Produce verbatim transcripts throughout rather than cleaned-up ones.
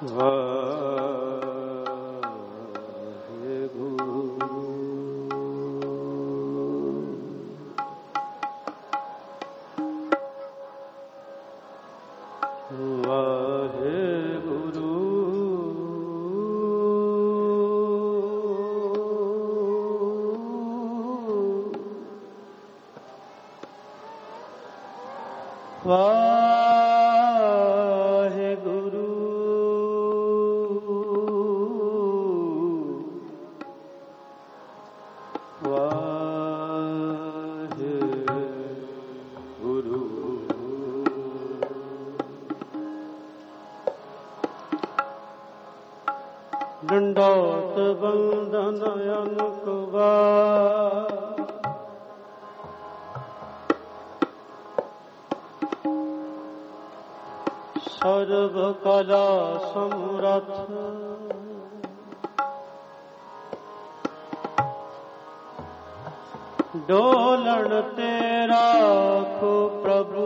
ਡੰਡੋਤ ਬੰਦਨ ਅਨੁਕਵਾ ਸਰਬ ਕਲਾ ਸਮਰਥ ਡੋਲਣ ਤੇਰਾ ਕੋ ਪ੍ਰਭੂ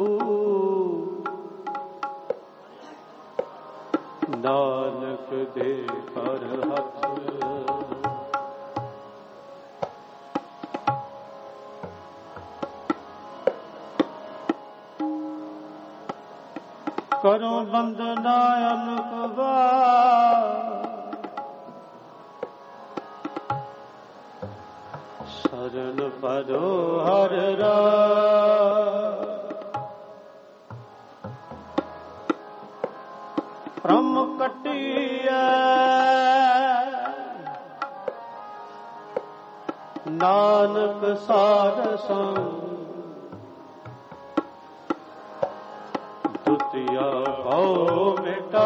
ਨਾਨਕ ਦੇ ਕਰ ਹੱਥ ਕਰੋ ਬੰਦਨਾ ਅਨੁਕਵਾ ਸ਼ਰਨ ਪਰੋ ਹਰ ਰਾ ਬ੍ਰਹਮ ਕਟੀਐ ਨਾਨਕ ਸਾਧ ਸੰਗ ਦੁਤੀਆ ਭਉ ਮਿਟਾ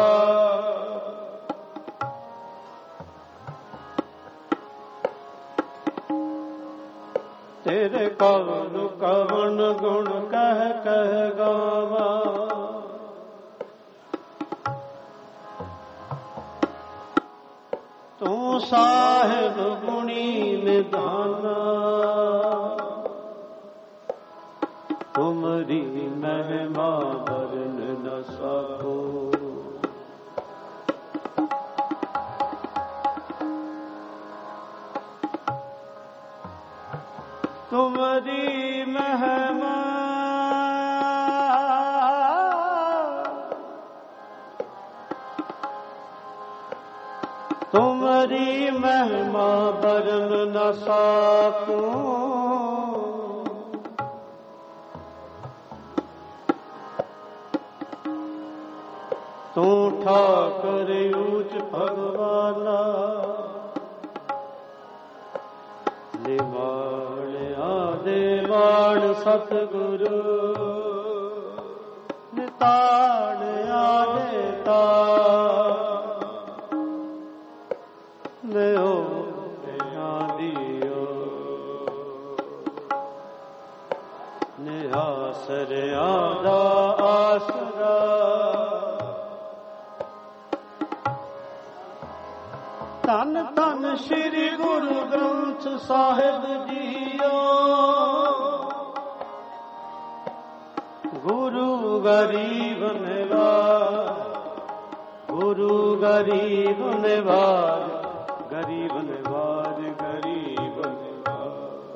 ਤੇਰੇ ਕਵਨ ਕਵਨ ਗੁਣ ਕਹਿ ਕਹਿ ਗਾਵਾ ਤੂੰ ਸਾਹਿਬ ਗੁਣੀ ਨਿਧਾਨਾ ਤੁਮਰੀ ਮਹਿਮਾ ਵਰਨ ਨ ਸਕੋ ਤੁਮਰੀ ਮਹਿਮਾ ਤੁਮਰੀ ਮਹਿਮਾ ਵਰਨ ਨ ਸਕੋ ਤੂੰ ਠਾਕਰ ਊਚ ਭਗਵਾਨਾ ਨਿਵਾਣਿਆ ਦੇਵਾਣ ਸਤਿਗੁਰੂ ਨਿਤਾਣਿਆ ਦੇਤਾ ਲਿਓ ਦਿਓ ਨਿਹਾਸਰਿਆ ਦਾ ਆਸਰਾ ਧੰਨ ਧੰਨ ਸ੍ਰੀ ਗੁਰੂ ਗ੍ਰੰਥ ਸਾਹਿਬ ਜੀਓ ਗੁਰੂ ਗਰੀਬ ਨਿਵਾਜ ਗੁਰੂ ਗਰੀਬ ਨਿਵਾਜ ਗਰੀਬ ਨਿਵਾਜ ਗਰੀਬ ਨਿਵਾਜ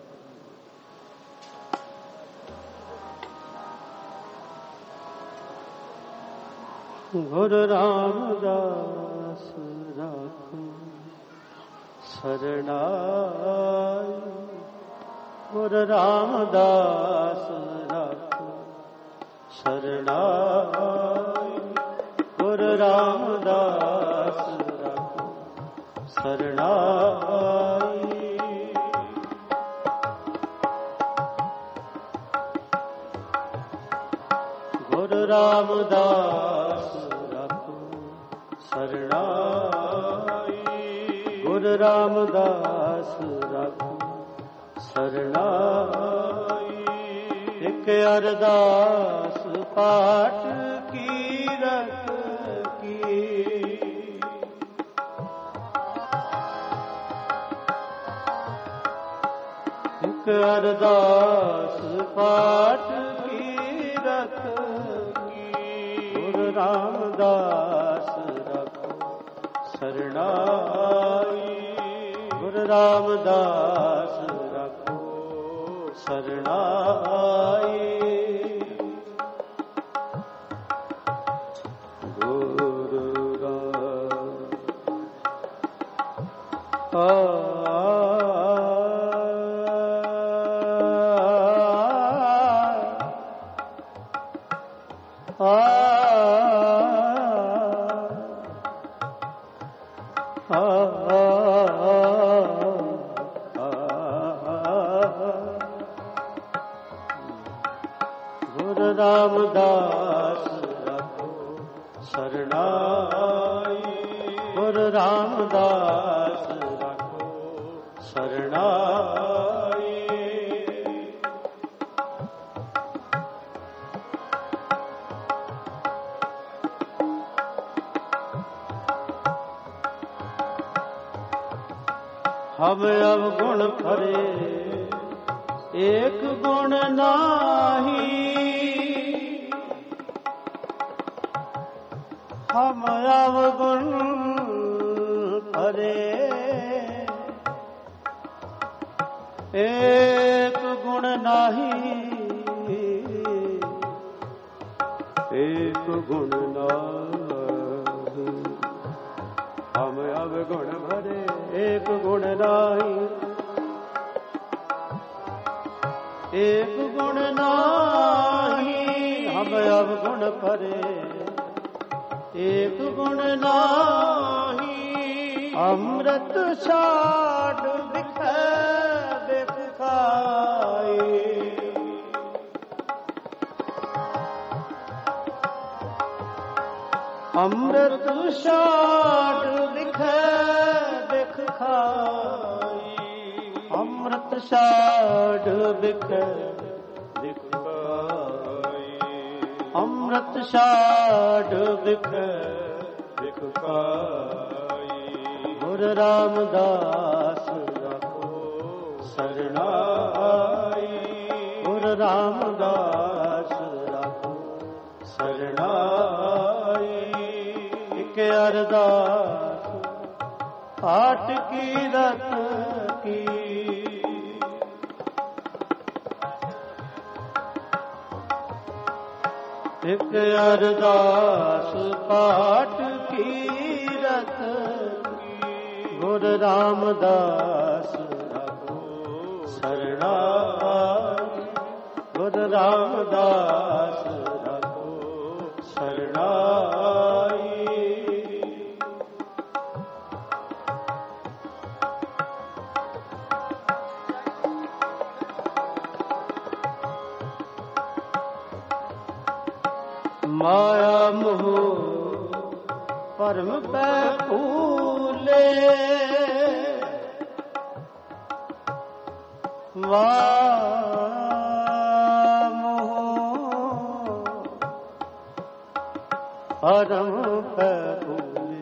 ਗੁਰੂ ਰਾਮਦਾਸ ਰਾਖੋ ਸਰਣਾਈ ਗੁਰੂ ਰਾਮਦਾਸ ਰਾਖੋ ਸਰਣਾਈ ਗੁਰੂ ਰਾਮਦਾਸ ਰਾਖੋ ਸਰਣਾਈ ਗੁਰੂ ਰਾਮਦਾਸ ਰਾਖੋ ਸਰਣਾਈ ਗੁਰੂ ਰਾਮਦਾਸ ਰਾਖੋ ਸਰਣਾਈ ਇੱਕ ਅਰਦਾਸ ਪਾਠ ਕੀਰਤ ਕੀ ਇੱਕ ਅਰਦਾਸ ਪਾਠ ਕੀਰਤ ਕੀ ਗੁਰੂ ਰਾਮਦਾਸ ਸਰਣਾਈ। ਗੁਰੂ ਰਾਮਦਾਸ ਰਾਖੋ ਸਰਣਾਈ। ਗੁਰੂ ਰਾਮ ਆ ਗੁਰੂ ਰਾਮਦਾਸ ਰਾਖੋ ਸਰਣਾਈ। ਗੁਰੂ ਰਾਮਦਾਸ ਰਾਖੋ ਸਰਣਾਈ। ਹਮ ਅਵਗੁਣ ਭਰੇ ਏਕ ਗੁਣ ਨਾਹੀ। ਹਮ ਅਵਗੁਣ ਭਰੇ ਏਕ ਗੁਣ ਨਾਹੀ। ਏਕ ਗੁਣ ਨਾਹੀ। ਹਮ ਅਵਗੁਣ ਭਰੇ ਏਕ ਗੁਣ ਨਾਹੀ। ਏਕ ਗੁਣ ਨਾਹੀ। ਹਮ ਅਵਗੁਣ ਭਰੇ ਏਕ ਗੁਣ ਨਾਹੀ। ਅੰਮ੍ਰਿਤ ਛਾੜ ਵਿਖੇ ਬਿਖ ਖਾਏ। ਅੰਮ੍ਰਿਤ ਛਾੜ ਵਿਖੇ ਬਿਖ ਖਾਏ। ਅੰਮ੍ਰਿਤ ਛਾੜ ਵਿਖੇ ਬਿਖ ਖਾਏ। ਅੰਮ੍ਰਿਤ ਛਾੜ ਵਿਖੇ ਬਿਖ ਖਾਏ। ਗੁਰੂ ਰਾਮਦਾਸ ਰਾਖੋ ਸਰਣਾਈ। ਗੁਰੂ ਰਾਮਦਾਸ ਰਾਖੋ ਸਰਣਾਈ। ਇਕ ਅਰਦਾਸ ਆਟ ਕੀ ਰਤ ਕੀ। ਇਕ ਅਰਦਾਸ ਪਾਠ ਕੀਰਤ ਕੀ। ਗੁਰੂ ਰਾਮਦਾਸ ਰਾਖੋ ਸਰਣਾਈ। ਗੁਰੂ ਰਾਮਦਾਸ ਰਾਖੋ ਸਰਣਾਈ। ਮਾਇਆ ਮੋਹ ਭਰਮ ਪੈ ਭੂਲੇ। ਮਾਇਆ ਮੋਹ ਭਰਮ ਪੈ ਭੂਲੇ।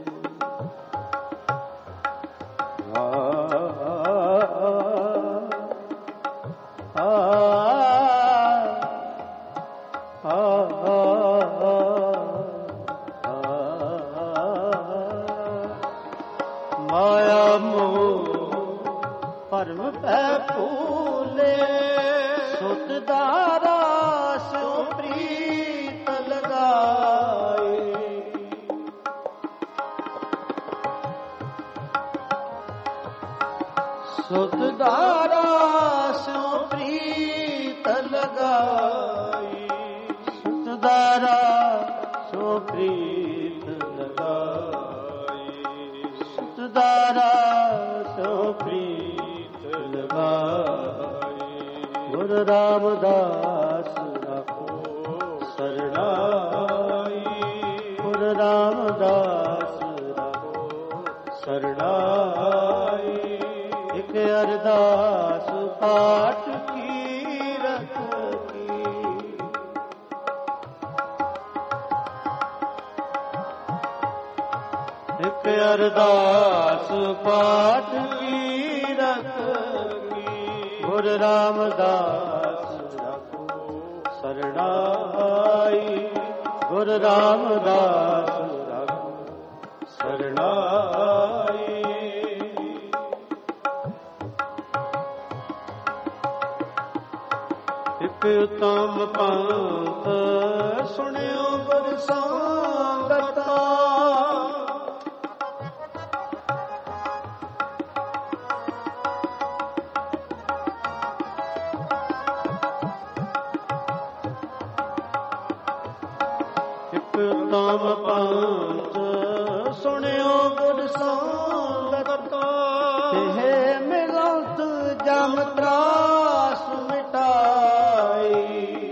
ਮਾਇਆ ਮੋਹ ਭਰਮ ਪੈ ਭੂਲੇ। ਸੁਤ ਦਾ ਰਾਸ ਪ੍ਰੀਤ ਲਗਾਏ। ਸੁਤ ਦਾ ਰਾਸ ਪ੍ਰੀਤ ਲਗਾਏ। ਸੁਤ ਦਾ ਰਾਸ ਪ੍ਰੀਤ ਲਗਾਏ। ਸੁਤ ਦਾ ਰਾਸ ਪ੍ਰੀਤ ਲਗਾਏ। ਗੁਰੂ ਰਾਮਦਾਸ ਰਾਖੋ ਸਰਣਾਈ। ਗੁਰੂ ਰਾਮਦਾਸ ਰਾਖੋ ਸਰਣਾਈ। ਇਕ ਅਰਦਾਸ ਪਾਠ ਕੀਰਤ ਕੀ। ਇਕ ਅਰਦਾਸ ਪਾਠ ਕੀਰਤ ਕੀ। ਗੁਰੂ ਰਾਮਦਾਸ ਰਾਖੋ ਸਰਣਾਈ। ਗੁਰੂ ਰਾਮਦਾਸ ਰਾਖੋ शरणाई। एक उत्तम पंथ सुनियो गुर संगता, एक उत्तम पंथ सुनियो गुर संगता, हे मिलत जम त्रास मिटाई।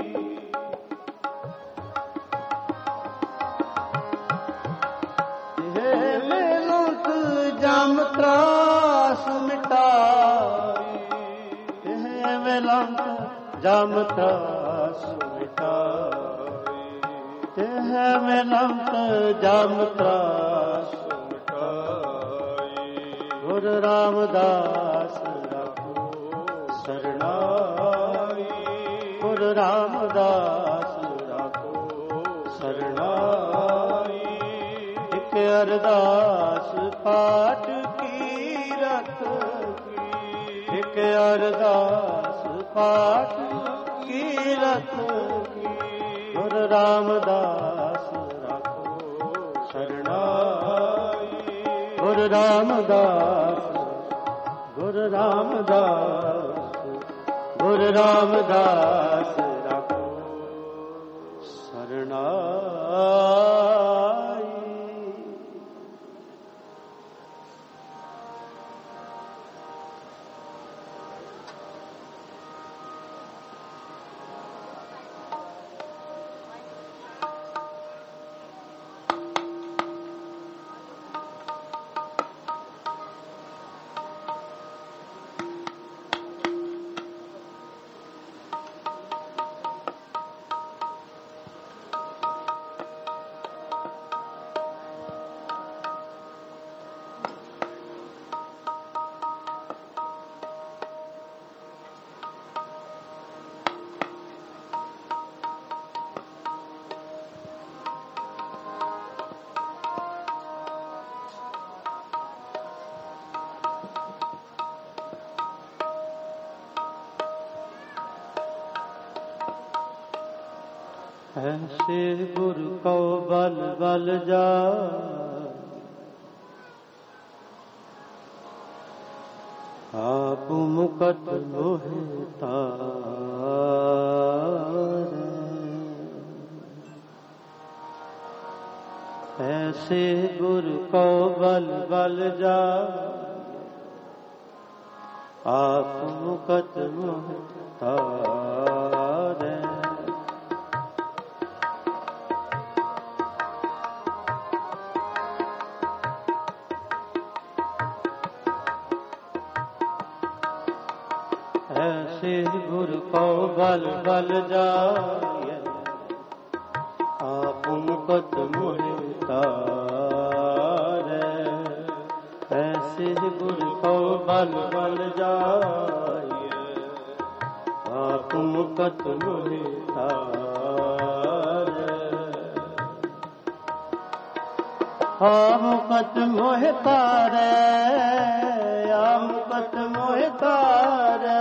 हे मिलत जम त्रास मिटाई, हे मिलत जम त्रास मिटाई, हे मिलत जम त्रास मिटाई। गुरु रामदास राखो शरणाई, गुरु रामदास राखो शरणाई। एक अरदास पाठ कीरत की, एक अरदास पाठ कीरत की। गुरु रामदास राखो शरणाई, गुरु रामदास, गुरु रामदास, गुरु रामदास राखो शरणाई। ऐसे गुरु को बल बल जा, आप मुकट मोहे तारे। ऐसे गुरु को बल बल जा, आप मुकट मोहे तारे। ऐसे गुरु को बल बल जाए, आप मुकट मोहे तारे। ऐसे गुरु को बल बल जाए, आप मुकट मोहे तारे। हाँ मुकट मोहे तारे, आ मुकट मोहे तारे।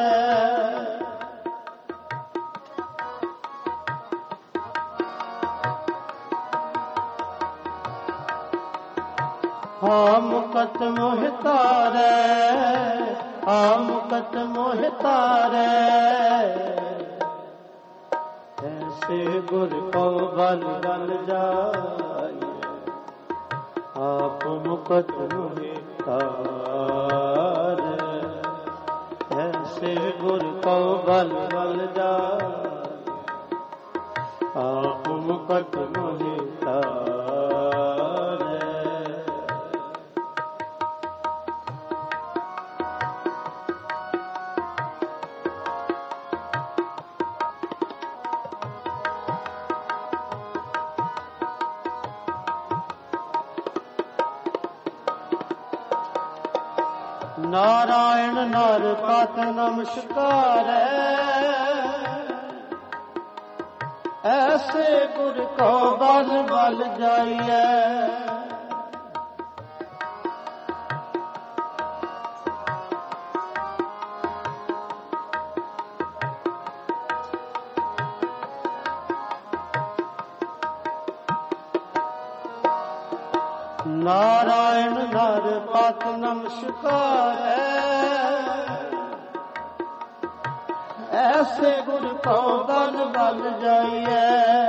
हाँ मुकट मोहे तारे, हाँ मुकट मोहे तारे। ऐसे गुरु को बल बल जाए, आप मुकट मोहे तारे। ऐसे गुरु को बल बल जाए, आप मुकट मोहे तारे। नारायण नर पात नमस्कार। ऐसे गुर को बल बल जाइए, नारायण नर पत नमस्कार ऐसे गुर को बल बल जाइए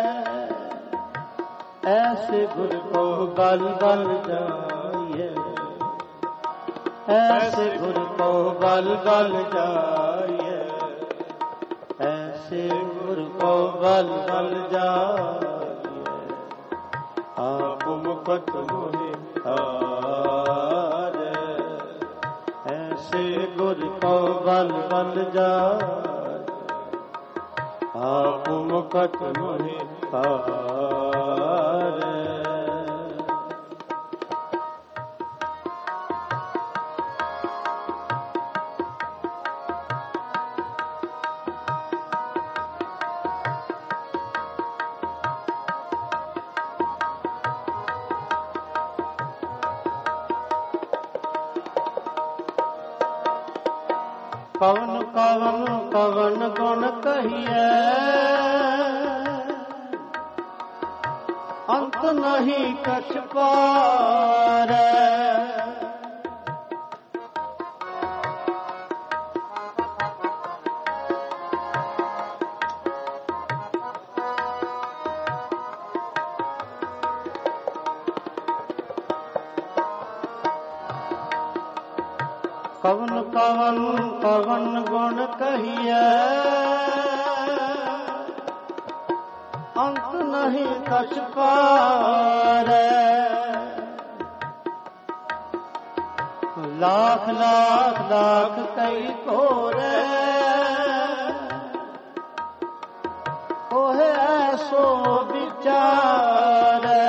ऐसे गुर को बल बल जाइए ऐसे गुर को बल बल जाइए ऐसे गुर को बल बल जाइए आप मुकट मोहि हारे ऐसे गुर को बल बल जाइए आप मुकट मोहि हारे कवन कवन कवन गुण कहिए अंत नहीं कछ पारे कवन कवन कवन गुण कहिए अंत नहीं कछ पारे लाख लाख लाख कई कोरे कोहे ऐसो विचारे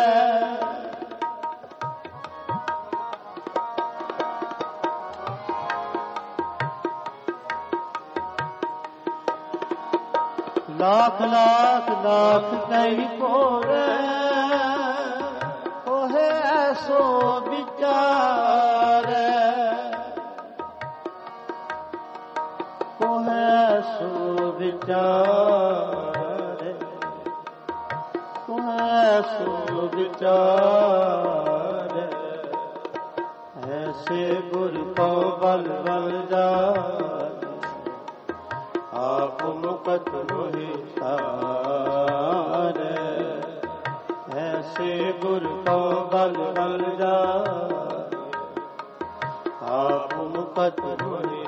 लाख लाख लाख कई कोरे कोहे ऐसो विचारे कोहे ऐसो विचारे कोहे ऐसो विचारे ऐसे गुर को बल बल जाए आप मुकट मोहि हारे ऐसे गुर को बल बल जाए आप मुकट मोहि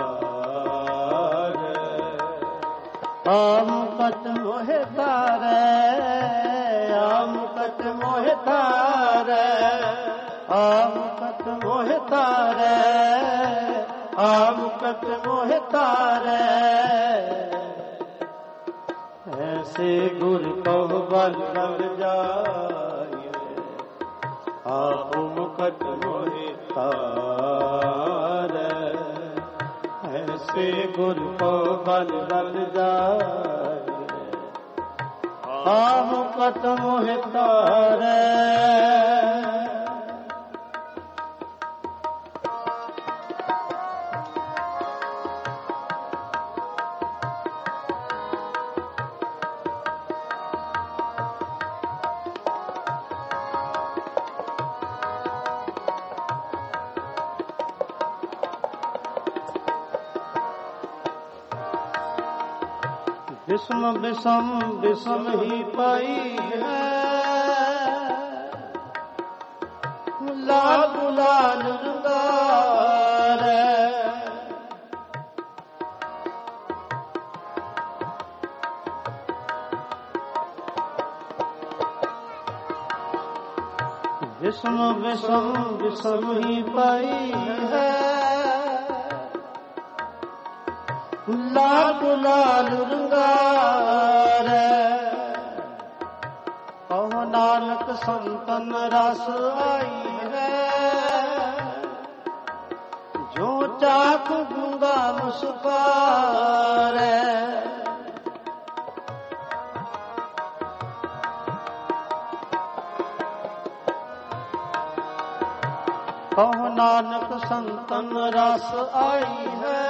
हारे आप मुकट मोहि हारे आप मुकट मोहि हारे आप मुकट मोहि हारे आप मुकट मोहि हारे ऐसे गुर को बल बल जाइए आप मुकट मोहि हारे ऐसे गुर को बल बल जाइए आप मुकट मोहि हारे विषम विषम विषम ही पाई है लाल लाल रंगार विषम विषम विषम ही पाई है लाल लाल रंगार कहो नानक संतन रस आई है जो चाख गूंगा मुस्कान कहो नानक संतन रस आई है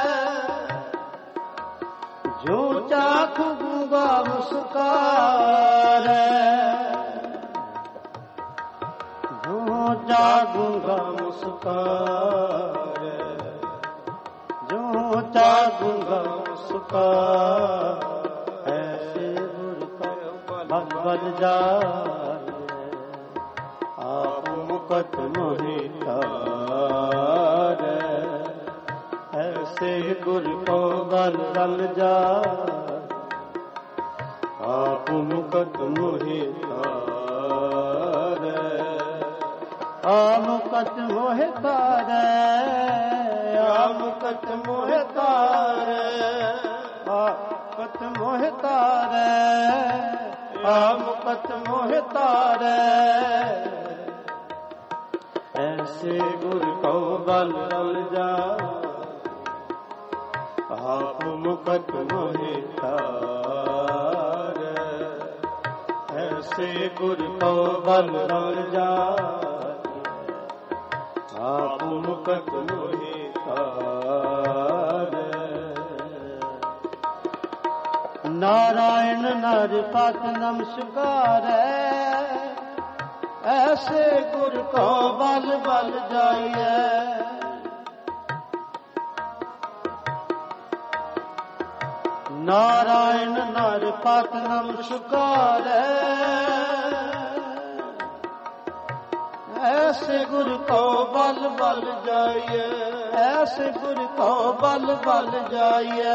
जो चाख गूंगा मुस्कान जो चागूंगा मुस्कारे, जो चागूंगा मुस्कारे, ऐसे गुर का बल बल जाए, आप मुकट मोहि तारे, ऐसे गुर को बल बल जाए, आप मुकट मोहि तारे, आप मुकट मोहि तारे, आप मुकट मोहि तारे, आप मुकट मोहि तारे, आप मुकट मोहि तारे, ऐसे गुर को बल बल जाए, आप मुकट मोहि तारे, ऐसे गुर को बल बल जाए, आप मुकट मोहि तारे। नारायण नर पत नमस्कार, ऐसे गुर को बल बल जाइए, नारायण नर पत नमस्कार, ऐसे गुर को बल बल जाइए, ऐसे गुर को बल बल जाइए,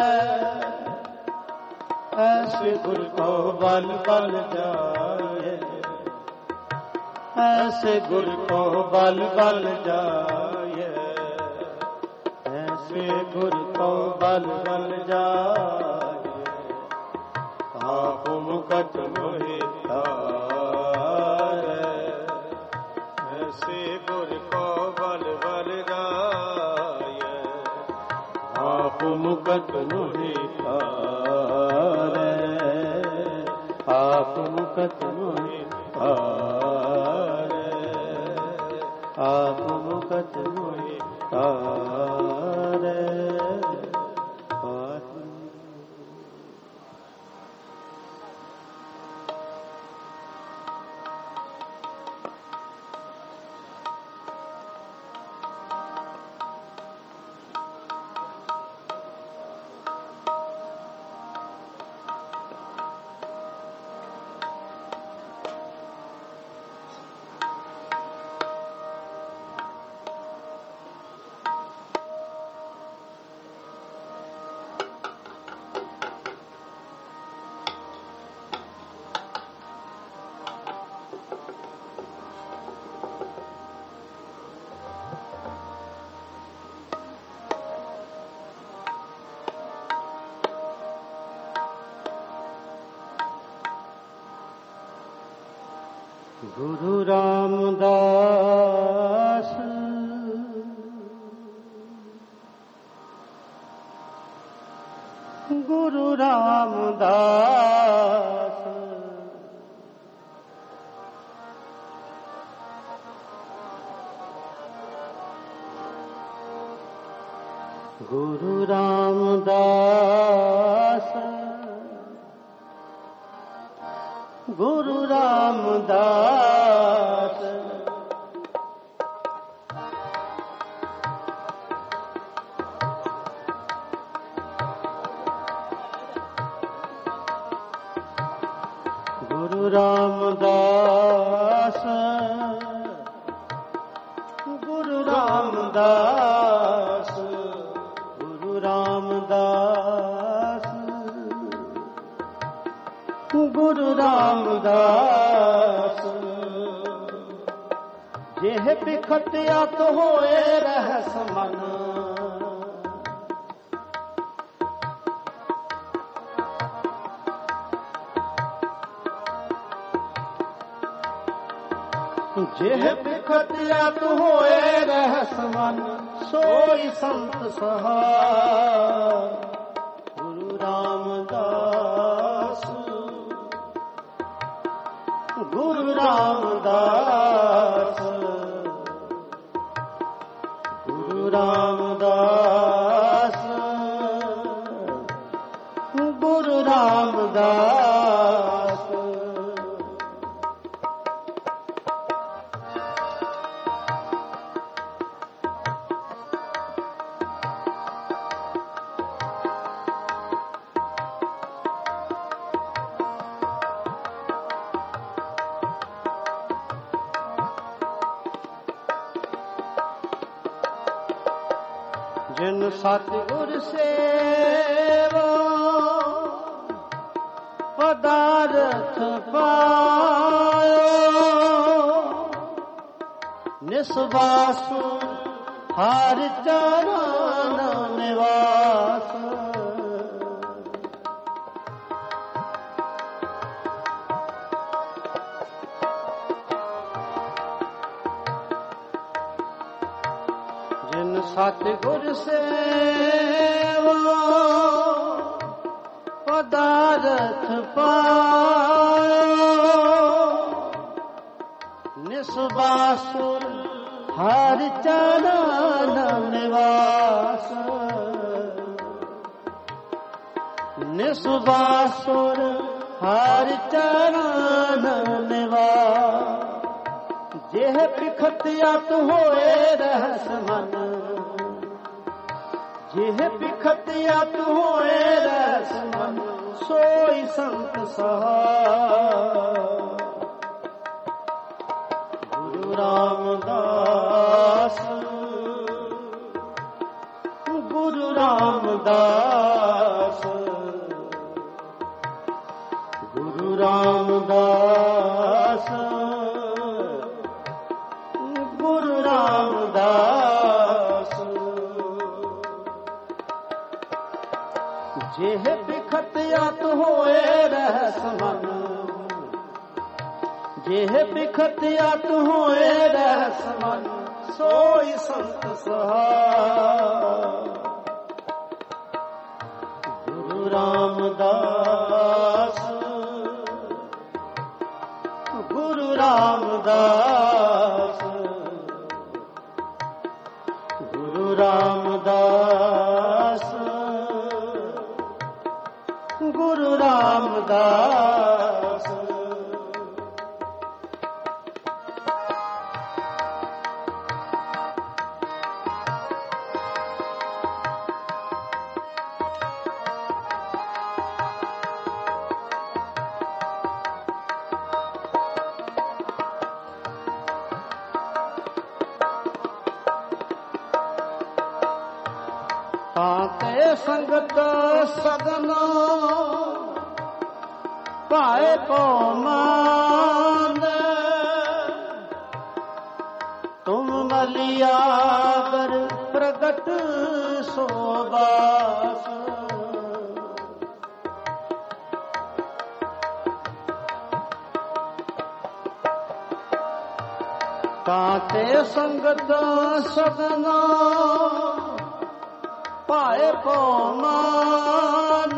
ऐसे गुर को बल बल जाइए, ऐसे गुर को बल बल जाइए, ऐसे गुर को बल बल जाइए, आप मुकट मोहि तारे, ऐसे गुर को बल बल जाइए, आप मुकट मोहि तारे, आप मुकट मोहि तारे, आप मुकट मोहि तारे। गुरु रामदास गुरु रामदास गुरु रामदास गुरु रामदास गुरु रामदास गुरु रामदास गुरु रामदास गुरु रामदास जेह बिखटिया तो होए रहस मन जेह बिखटिया तो होए रहस मन सोई संत सहाय गुरु रामदास गुरु रामदास गुरु रामदास गुरु रामदास जिन सतगुर सेवा पदार्थ पायो निस्वासु हर चरण निवास जिन सतगुर सेवा पदार्थ पायो निस्वासुर हर चरण निवास निस्वासुर हर चरण निवास जेह पिखतियत होए रहस मन जेह पिखतियत होए रहस मन सोई संत सहाय गुरु रामदास गुरु रामदास गुरु रामदास गुरु रामदास जेह बिखतियत होए रहस मन जेह बिखतियत होए रहस मन सोई संत सहाय गुरु रामदास गुरु रामदास गुरु रामदास गुरु रामदास ताते संगत सगना पाए को मान तुम मलियागर प्रगट सोबास ताते संगत सगना पाए को मान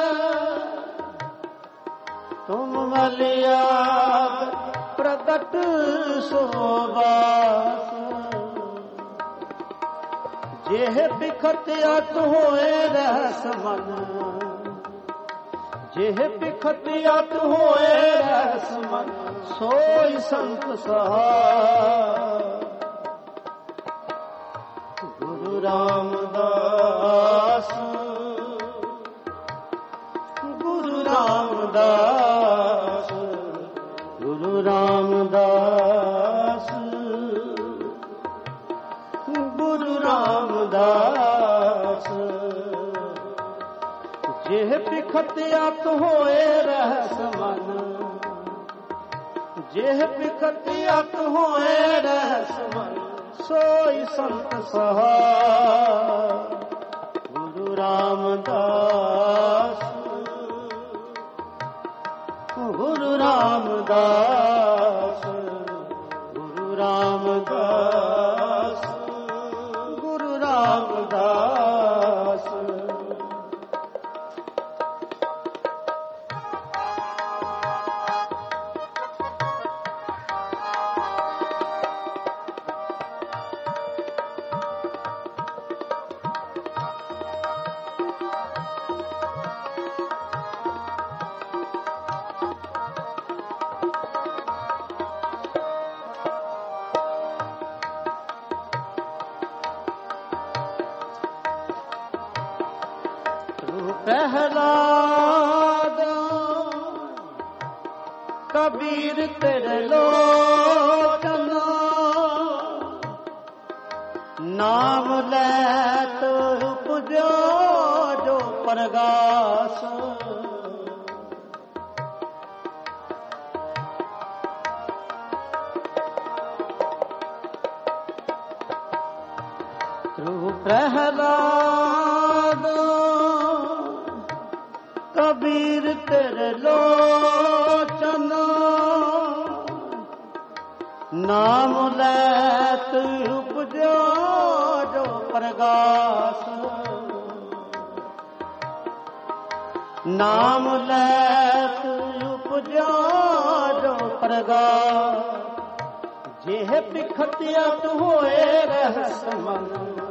तुम मलिया प्रगट सोबास जेह बिखतियत होए रहस मन जेह बिखतियत होए रहस मन सोई संत सहाय गुरु रामदास गुरु रामदास गुरु रामदास गुरु रामदास जेह बिखतियत होए रहस मन जेह बिखतियत होए रहस मन सोई संत सहाय गुरु रामदास गुरु रामदास गुरु रामदास गुरु रामदास प्रहलाद कबीर तेरे लोचन नाम लैत उपजो जो प्रगास। ध्रुव प्रहलाद कबीर तेरे लोचन, नाम लैत उपजो जो प्रगास। नाम लैत उपजो जो प्रगास। जेह पिखतिया तू होए रहस मन,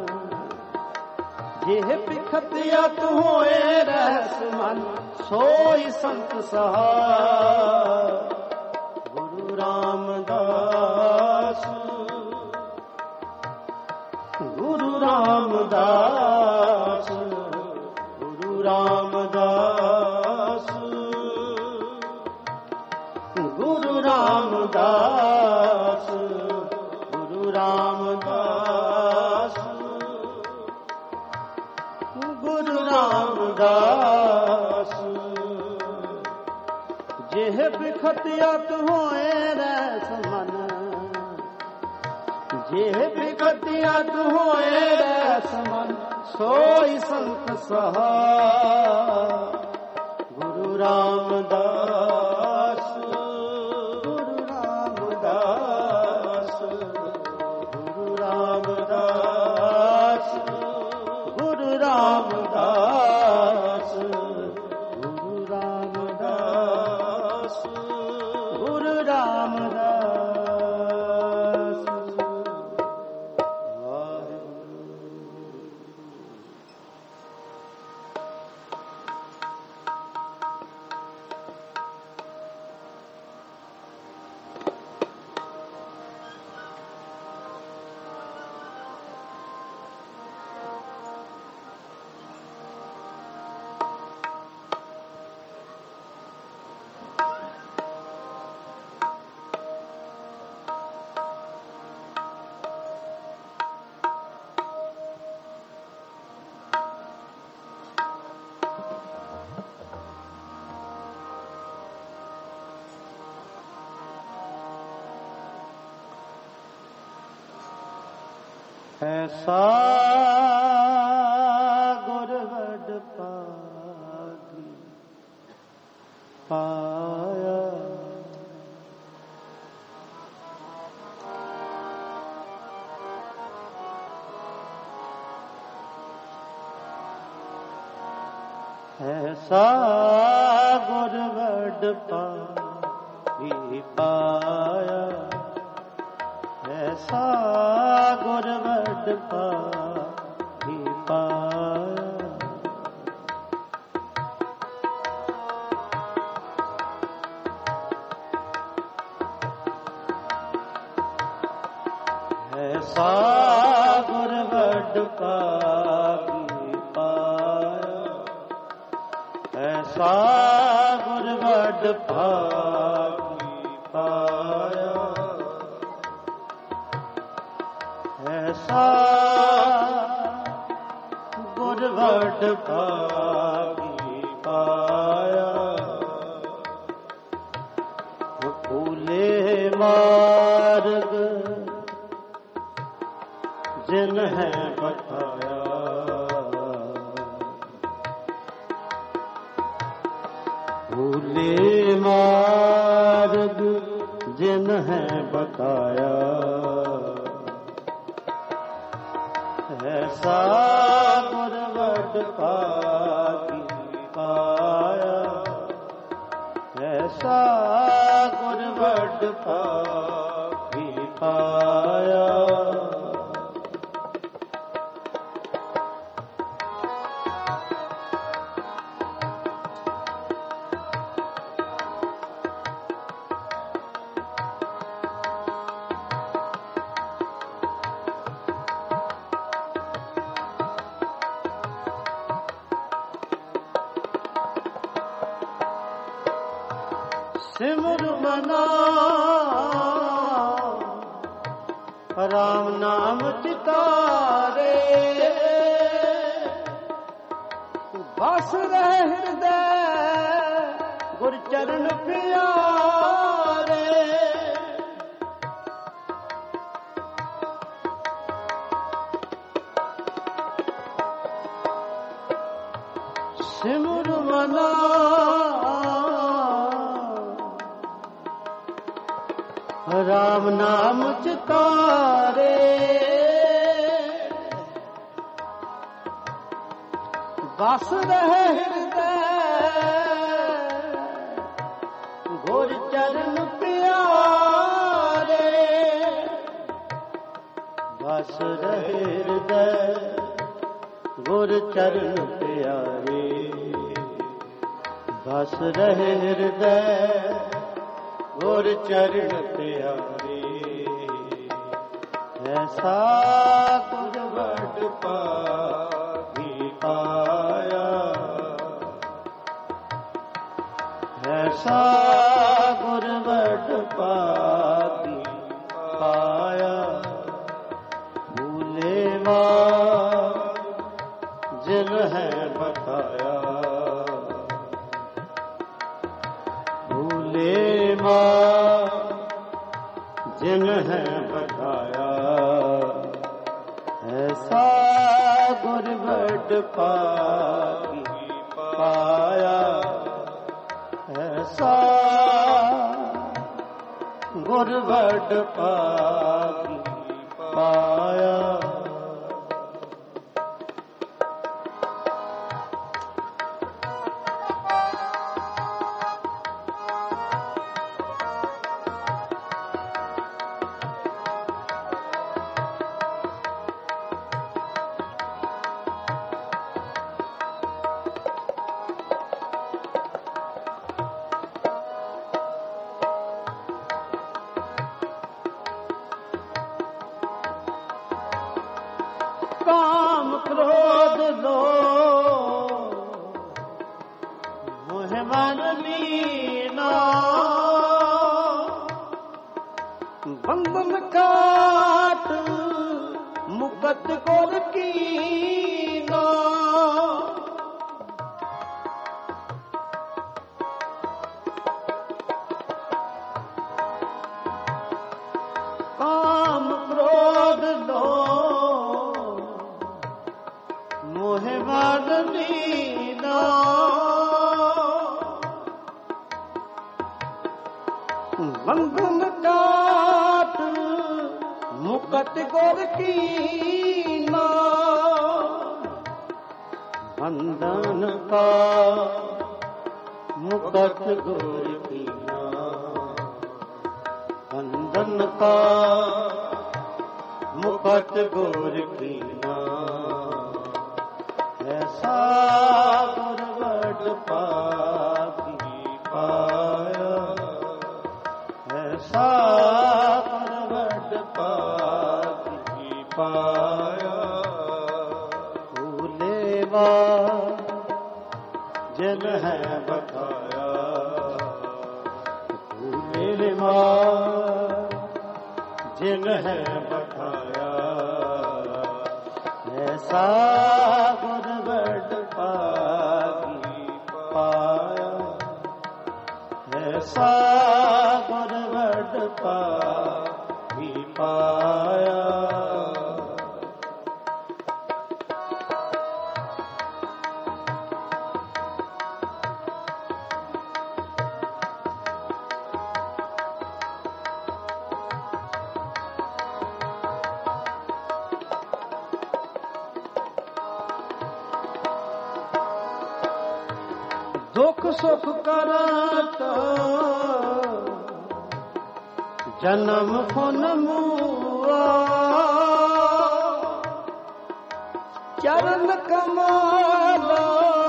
जेह पिखतिया तू होए रहस मन, सोई संत सहाय गुरु रामदास। गुरु रामदास, गुरु रामदास, गुरु रामदास, गुरु रामदास, गुरु रामदास। जेह बिखतिया तू होए रस मन, जेह बिखतिया तू होए रस मन, सोई संत सहाय गुरु रामदास। गुरु रामदास, गुरु रामदास, गुरु रामदास, गुरु रामदास, गुरु रामदास। ऐसा गुरवड पागी पाया, ऐसा गुरवड पागी पाया, ऐसा गुरवड पागी पाया। ऐसा गुरवड पागी पाया, ऐसा गुरवड पागी पाया, ऐसा गुरवड पागी पाया। फूले मार्ग जिन है बताया, फूले मार्ग जिन है बताया, ऐसा गुरवड पागी पाया, ऐसा गुरवड पागी पाया। सिमर मना राम नाम चिता ਬਸ ਰਹਿ ਹਿਰਦੈ ਗੁਰ ਚਰਨ ਪਿਆਰੇ। ਸਿਮਰ ਮਨਾ ਰਾਮ ਨਾਮ ਚਿਤਾਰੇ। ਬਸ ਰਹਿ ਹਿਰਦੈ ਗੁਰ ਚਰਨ ਪਿਆਰੇ। ਬਸ ਰਹਿ ਹਿਰਦੈ ਗੁਰ ਚਰਨ ਪਿਆਰੇ। ਬਸ ਰਹਿ ਹਿਰਦੈ ਗੁਰ ਚਰਨ ਪਿਆਰੇ। ਐਸਾ ਗੁਰ ਵਡ ਪਾਗੀ ਪਾਇਆ। ਐਸਾ ਗੁਰ ਵਡ ਪਾਗੀ ਪਾਇਆ। ਭੂਲੇ ਵਾ ਜਿਨ ਹੈ ਬਤਾਇਆ। ਭੂਲੇ ਵਾ ਜਿਨ ਹੈ ਬਤਾਇਆ। ਐਸਾ ਗੁਰ ਵਡ ਪਾਗੀ ਪਾਇਆ। ਐਸਾ ਗੁਰ ਵਡ ਪਾਗੀ ਪਾਇਆ। ਕਾਮ ਕ੍ਰੋਧ ਲੋਭ ਮੋਹ ਮਨ ਲੀਨਾ। ਬੰਧਨ ਕਾਟ ਮੁਕਤ ਗੁਰ ਕੀਨਾ। ਕਾਮ ਕ੍ਰੋਧ ਲੋਭ ਮੋਹ ਮਨ ਲੀਨਾ। ਬੰਧਨ ਕਾਟ ਮੁਕਤ ਗੁਰ ਕੀਨਾ। ਬੰਧਨ ਕਾ ਮੁਕਤ ਗੁਰ ਕੀਨਾ। ਬੰਧਨ ਕਾ ਮੁਕਤ ਗੁਰ ਕੀਨਾ। ਐਸਾ ਗੁਰ ਵਡ ਪਾਗੀ ਪਾਇਆ। ਐਸਾ ਗੁਰ ਵਡ ਪਾਗੀ ਪਾਇਆ। ਭੂਲੇ ਵਾ ਜਿਨ ਹੈ ਬਤਾਇਆ। ਭੂਲੇ ਵਾ ਜਿਨ ਹੈ ਬਤਾਇਆ। ਐਸਾ ਗੁਰ ਵਡ ਪਾਗੀ ਪਾਇਆ। ਐਸਾ ਗੁਰ ਵਡ ਪਾਗੀ ਪਾਇਆ। ਦੁਖ ਸੁਖ ਕਰਤ ਜਨਮ ਫੁਨ ਮੂਆ। ਚਰਨ ਕਮਾਲਾ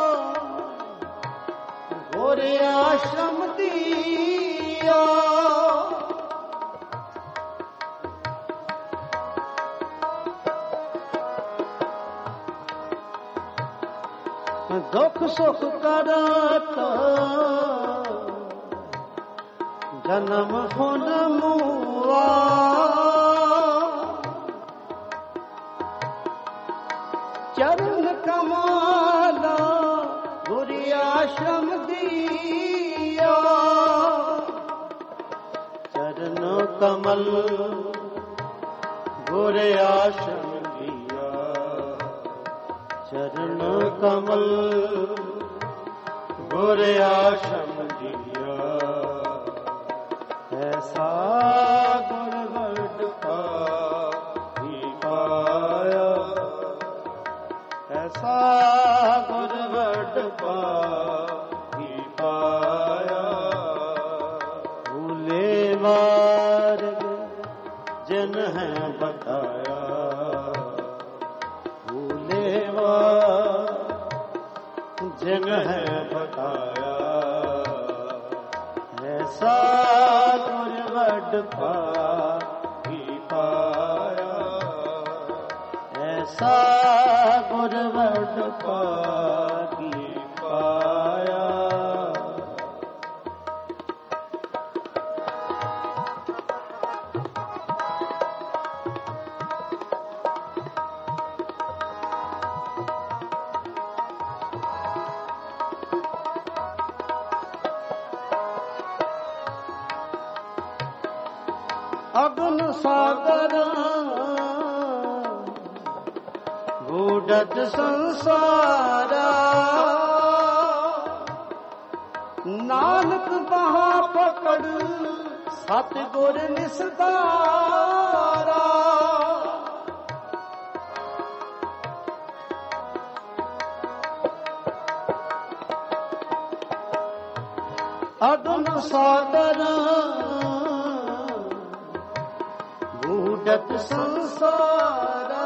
ਗੁਰ ਆਸ਼ਰਮ ਦੀਆ। ਦੁਖ ਸੁਖ ਕਰਤ ਜਨਮ ਫੁਨ ਮੂਆ। ਚਰਨ ਕਮਾਲਾ ਆਸ਼ਰਮ ਦੀਆ ਚਰਨ ਕਮਲ ਗੁਰ ਆਸ਼ਰਮ ਦੀਆ ਚਰਨ ਕਮਲ ਗੁਰ ਆਸ਼ਰਮ ਦੀਆ ਐਸਾ ਗੁਰ ਵਡ ਪਾਈ ਪਾਇਆ ਐਸਾ ਗੁਰ ਵਡ ਪਾਈ ਪਾਇਆ ਭੂਲੇ ਮਾਰਗ ਜਿਨ ਹੈ ਬਤਾਇਆ ਭੂਲੇ ਮਾਰਗ ਜਿਨ ਹੈ ਬਤਾਇਆ ਐਸਾ ਗੁਰ ਵਡ ਪਾਈ ਪਾਇਆ ਐਸਾ ਗੁਰ ਵਡ ਪਾਈ ਪਾਇਆ ਅਗਨ ਸਾਗਰ ਗੂੜਤ ਸੰਸਾਰਾ ਨਾਨਕ ਬਹਾ ਪਕੜ ਸਤ ਗੁਰ ਨਿਸਤਾਰਾ ਅਗਨ ਸਾਗਰ ਗੂੜਤ ਸੰਸਾਰਾ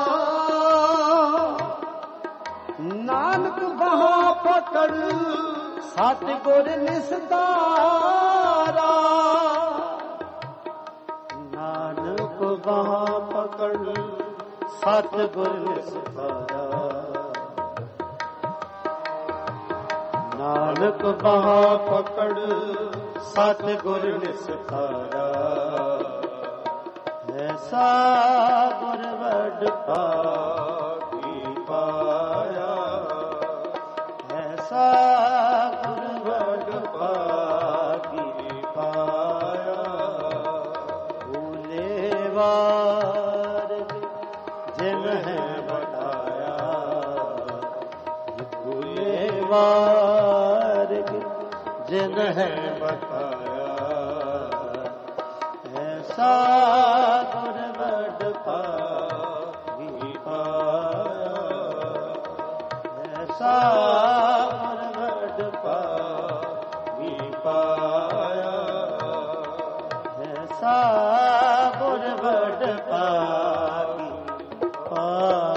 ਨਾਨਕ ਬਹਾ ਪਕੜ ਸਤ ਗੁਰ ਨਿਸਤਾਰਾ ਨਾਨਕ ਬਹਾ ਪਕੜ ਸਤ ਗੁਰ ਨਿਸਤਾਰਾ ਨਾਨਕ ਬਹਾ ਪਕੜ ਸਤ ਗੁਰ ਨਿਸਤਾਰਾ ਐਸਾ ਗੁਰ ਵਡ ਪਾਈ ਪਾਇਆ ਐਸਾ ਗੁਰ ਵਡ ਪਾਈ ਪਾਇਆ ਭੂਲੇ ਵਾਰਗ ਜਿਨ ਹੈ ਬਤਾਇਆ ਭੂਲੇ ਵਾਰਗ ਜਿਨ ਹੈ ਬਤਾਇਆ ਐਸਾ ਗੁਰ ਵਡ ਪਾਈ ਪਾਇਆ ਐਸਾ ਗੁਰ ਵਡ ਪਾਈ ਪਾਇਆ ਐਸਾ ਗੁਰ ਵਡ ਪਾਈ ਪਾਇਆ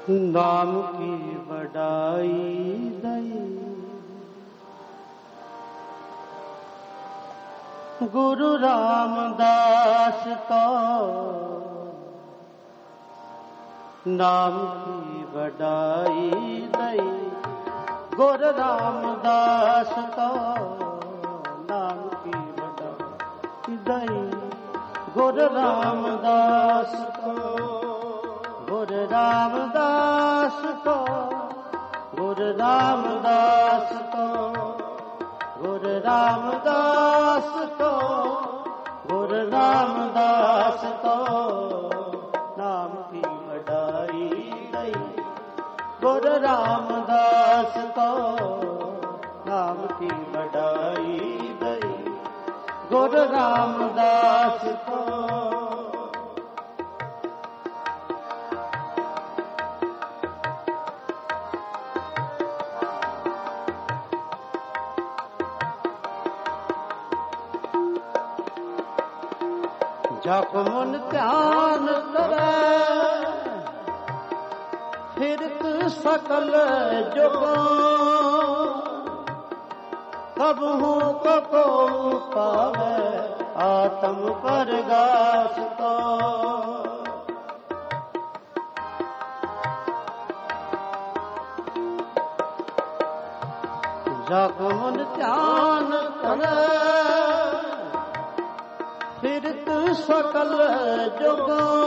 ਨਾਮ ਕੀ ਵਡਾਈ ਦਈ गुरु रामदास को नाम की बड़ाई दई। गुरु रामदास को नाम की बड़ाई दई। गुरु रामदास को गुरु रामदास को गुरु रामदास को गुरु रामदास को गुरु रामदास को नाम की बड़ाई दई। गुरु रामदास को नाम की बड़ाई दई। गुरु रामदास को जप मन ध्यान करे फिरत सकल जुगों। कबहू को पावे आत्म परगास को। जप मन ध्यान करे फिरत सकल जुगों।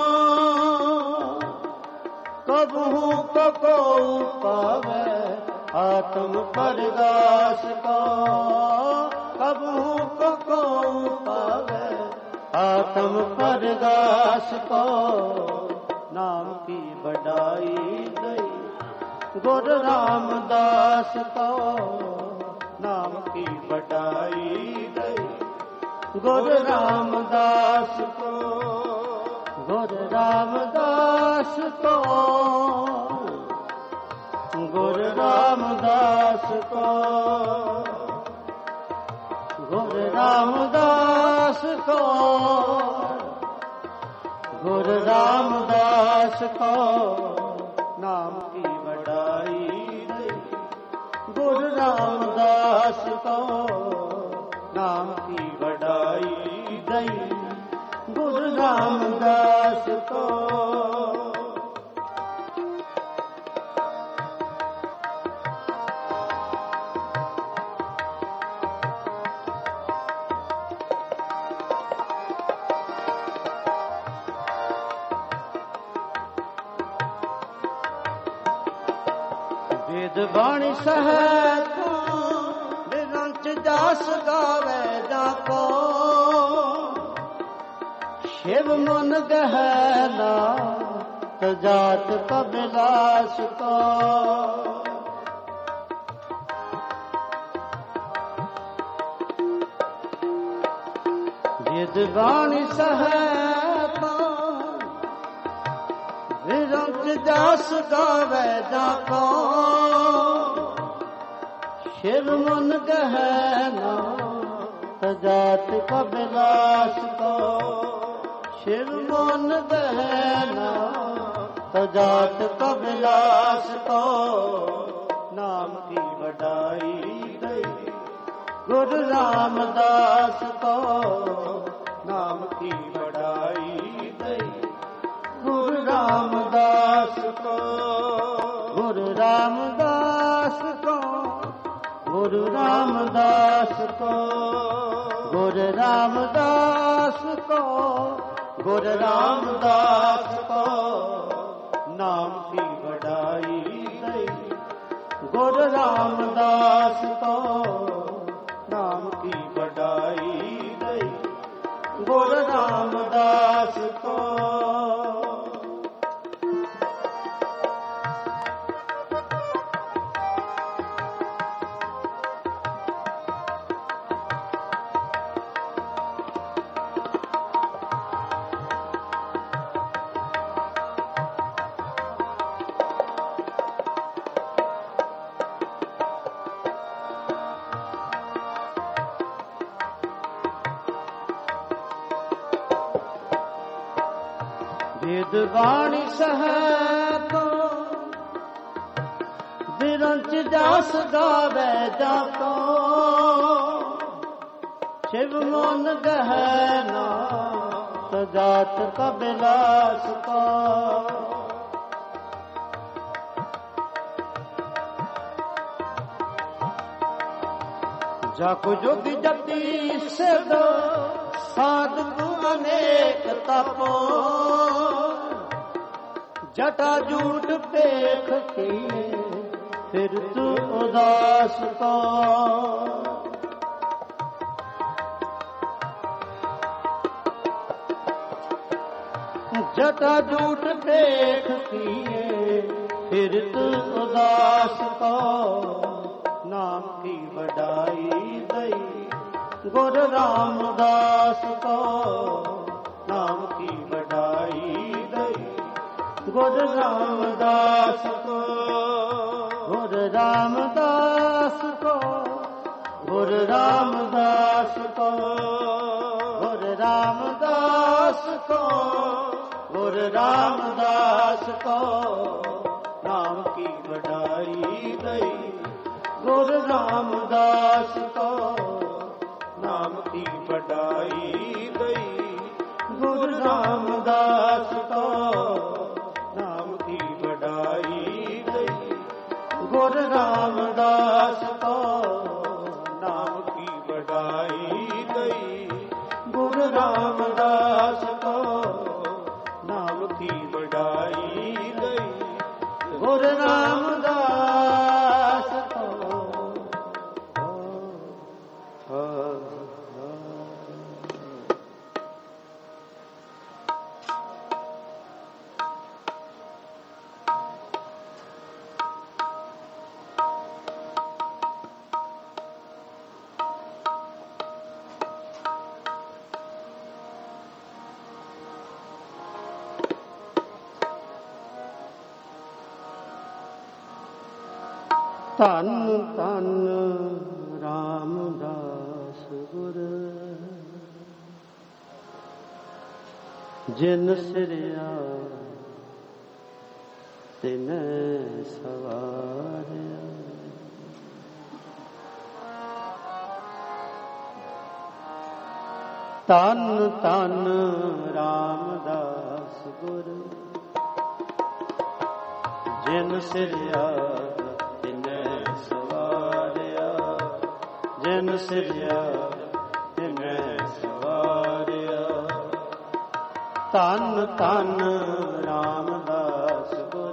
कबहू को पावे आत्म परगास को। कबहू को पावे आत्म परगास को नाम की बड़ाई दई। गुरु रामदास को नाम की बड़ाई दई। गुरु रामदास को गुरु रामदास को गुरु रामदास को गुरु रामदास को गुरु रामदास को नाम की बड़ाई दई। गुरु रामदास को नाम की बड़ाई दई। गुरु रामदास को वेद बाणी सहत विरंच दास गावे जाको। शिव मन गहना तो जात कबिलास को। वेद बाणी सहत विरंच दास गावे जाको। शिव मन गहना तो जात कबिलास को। शिव मन गहना तो जात कबिलास को नाम की बड़ाई दई। गुरु रामदास को नाम की बड़ाई दई। गुरु रामदास को गुरु रामदास को गुरु रामदास को गुरु रामदास को गुरु रामदास को नाम की बड़ाई दई। गुरु रामदास को नाम की बड़ाई दई। गुरु रामदास को वेद वाणी सहत विरंच दास गावे जाको। शिव मन गहना सजात कबिलास का। जाको जोगी जति सिद्ध साधु अनेक तपो, जटा जूट पेख के फिर तू उदास को। जटा जूट पेख किए फिर तू उदास को। नाम की बड़ाई दई गुर रामदास को। नाम की बड़ाई दई गुर रामदास को। गुर रामदास को, गुर रामदास को, गुर रामदास को, गुर रामदास को। नाम की बड़ाई दई गुर रामदास को। नाम की बड़ाई दई गुर रामदास को। नाम की बड़ाई दई गुर रामदास को। नाम की बड़ाई दई गुर रामदास को। नाम की बड़ाई दई गुर रामदास को। ਧਨ ਧਨ ਰਾਮਦਾਸ ਗੁਰ, ਜਿਨ ਸਿਰਿਆ ਤਿਨੈ ਸਵਾਰਿਆ। ਧਨ ਧਨ ਰਾਮਦਾਸ ਗੁਰ, ਜਿਨ ਸਿਰਿਆ ਜਿਨ ਸਿਰਿਆ ਤਿਨੈ ਸਵਾਰਿਆ। ਧੰਨ ਧੰਨ ਰਾਮਦਾਸ ਗੁਰ,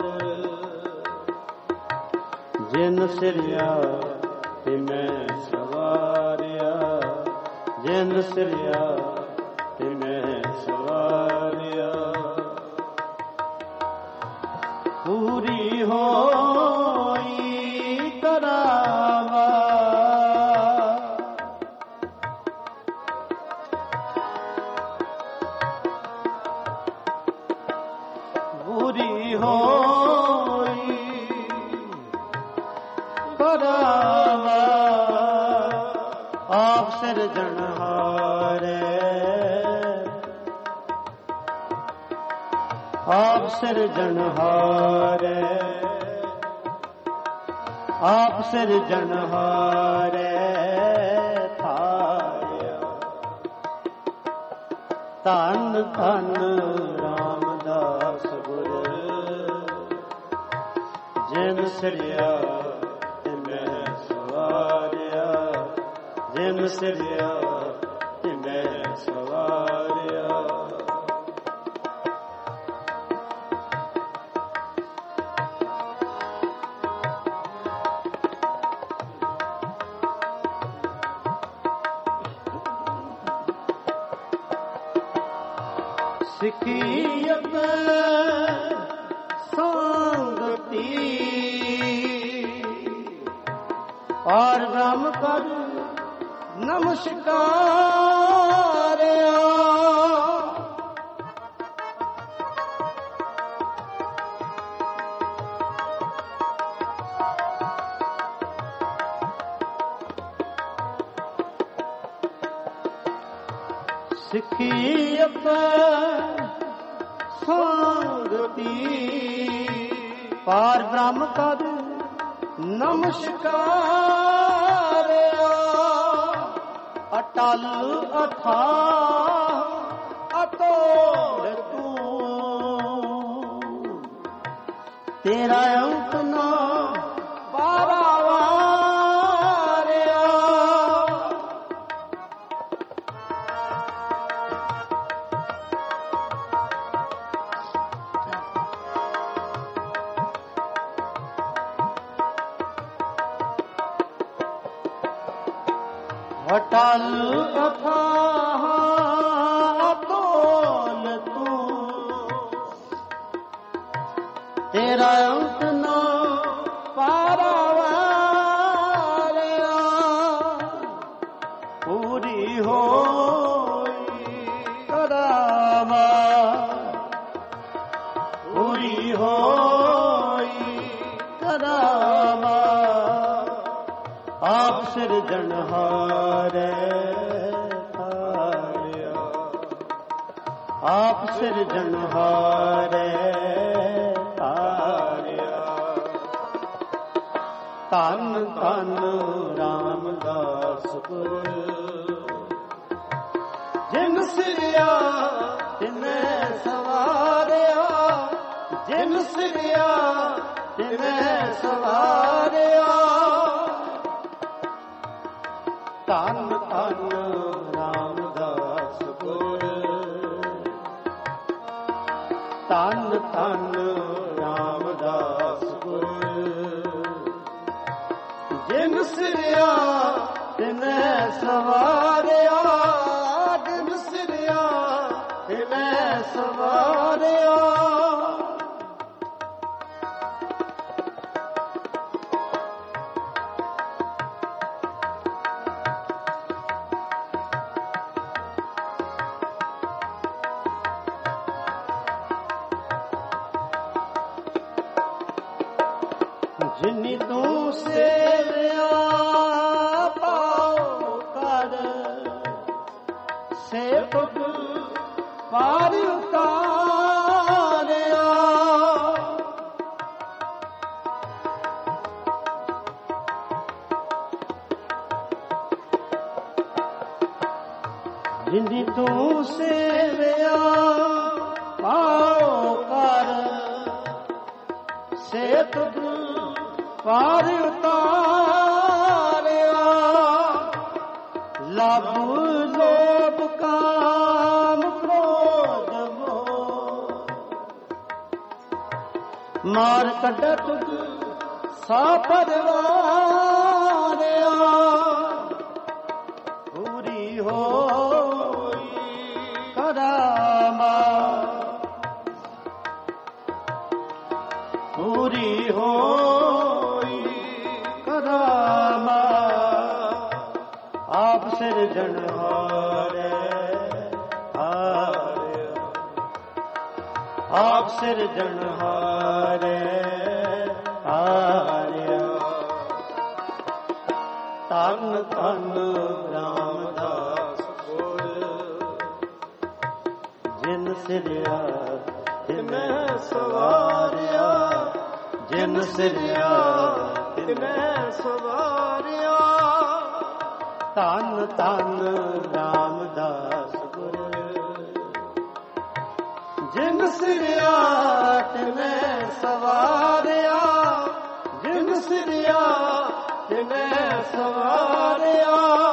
ਜਿਨ ਸਿਰਿਆ ਤਿਨੈ ਸਵਾਰਿਆ। ਜਿਨ ਸਿਰਿਆ ਤਿਨੈ ਸਵਾਰਿਆ। ਪੂਰੀ ਹੋਈ ਕਰਾਵਾ ਹੋਈ ਕਰਾਵਾ। ਆਪ ਸਿਰਜਣਹਾਰੇ, ਆਪ ਸਿਰਜਣਹਾਰੇ, ਆਪ ਸਿਰਜਣਹਾਰੇ ਥਾਰਿਆ। ਧੰਨ ਧੰਨ ਰਾਮਦਾਸ ਗੁਰ, ਜਿਨ ਸਿਰਿਆ ਤਿਨੈ ਸਵਾਰਿਆ। ਜਿਨ ਸਿਰਿਆ ਤਿਨੈ ਸਵਾਰਿਆ। ਸਿੱਖੀਅਤ ਸੰਗਤੀ ਪਾਰ ਬ੍ਰਹਮ ਕਰ ਨਮਸਕਾਰਿਆ। ਸਿੱਖੀਅਤ ਸੰਗਤੀ ਪਾਰ ਬ੍ਰਹਮ ਕਰ ਨਮਸਕਾਰਿਆ। ਅਟ ਅਟਲ ਅਥਾਹ ਅਤੋਲ ਤੂੰ, ਤੇਰਾ ਅੰਤ ਨਾ ਪਾਰਾਵਾਰਿਆ। ਅਟਲ ਅਥਾਹ ਅਤੋਲ ਤੂੰ, ਤੇਰਾ ਅੰਤ ਨਾ ਪਾਰਾਵਾਰਿਆ। ਪੂਰੀ ਹੋਈ ਕਰਾਮਾਤ, ਪੂਰੀ ਹੋਈ ਕਰਾਮਾਤ, ਆਪ ਸਿਰਜਣਹਾਰੇ ਤਾਰਿਆ, ਆਪ ਸਿਰਜਣਹਾਰੇ ਤਾਰਿਆ। ਧੰਨ ਧੰਨ ਰਾਮਦਾਸ ਗੁਰ, ਜਿਨ ਸਿਰਿਆ ਤਿਨੈ ਸਵਾਰਿਆ, ਜਿਨ ਸਿਰਿਆ ਤਿਨੈ ਸਵਾਰਿਆ। ਧੰਨ ਧੰਨ ਰਾਮਦਾਸ ਗੁਰ, ਧੰਨ ਧੰਨ ਰਾਮਦਾਸ ਗੁਰ, ਜਿਨ ਸਿਰਿਆ ਤਿਨੈ ਸਵਾਰਿਆ, ਜਿਨ ਸਿਰਿਆ ਤਿਨੈ ਸਵਾਰਿਆ। ਜਿਨੀ ਤੂੰ ਸੇਵਿਆ ਪਾਉ ਕਰ, ਸੇਵਕ ਪਾਰ ਉਤਾਰਿਆ। ਜਿਨੀ ਤੂੰ ਸੇਵਿਆ ਪਾਉ ਕਰ, ਸੇਵਕ ਪਾਰ ਉਤਾਰਿਆ। ਲਭ ਲੋਭ ਕਾਮ ਕ੍ਰੋਧ ਮੋਹ, ਮਾਰ ਕੱਢਤ ਸਾ ਪਰਵਾਰਿਆ। ਪੂਰੀ ਹੋਈ ਕਰਾਮਾਤ, ਪੂਰੀ ਹੋਈ ਕਰਾਮਾਤ, ਆਪ ਸਿਰਜਣਹਾਰੇ ਹਾਰਿਆ, ਆਪ ਸਿਰਜਣਹਾਰੇ ਹਾਰਿਆ। ਧੰਨ ਧੰਨ ਰਾਮਦਾਸ ਗੁਰ, ਜਿਨ ਸਿਰਿਆ ਤਿਨੈ ਸਵਾਰਿਆ, ਜਿਨ ਸਿਰਿਆ ਤਿਨੈ ਸਵਾਰਿਆ। ਧੰਨ ਧੰਨ ਰਾਮਦਾਸ ਗੁਰ, ਜਿਨ ਸਿਰਿਆ ਤਿਨੈ ਸਵਾਰਿਆ, ਜਿਨ ਸਿਰਿਆ ਤਿਨੈ ਸਵਾਰਿਆ।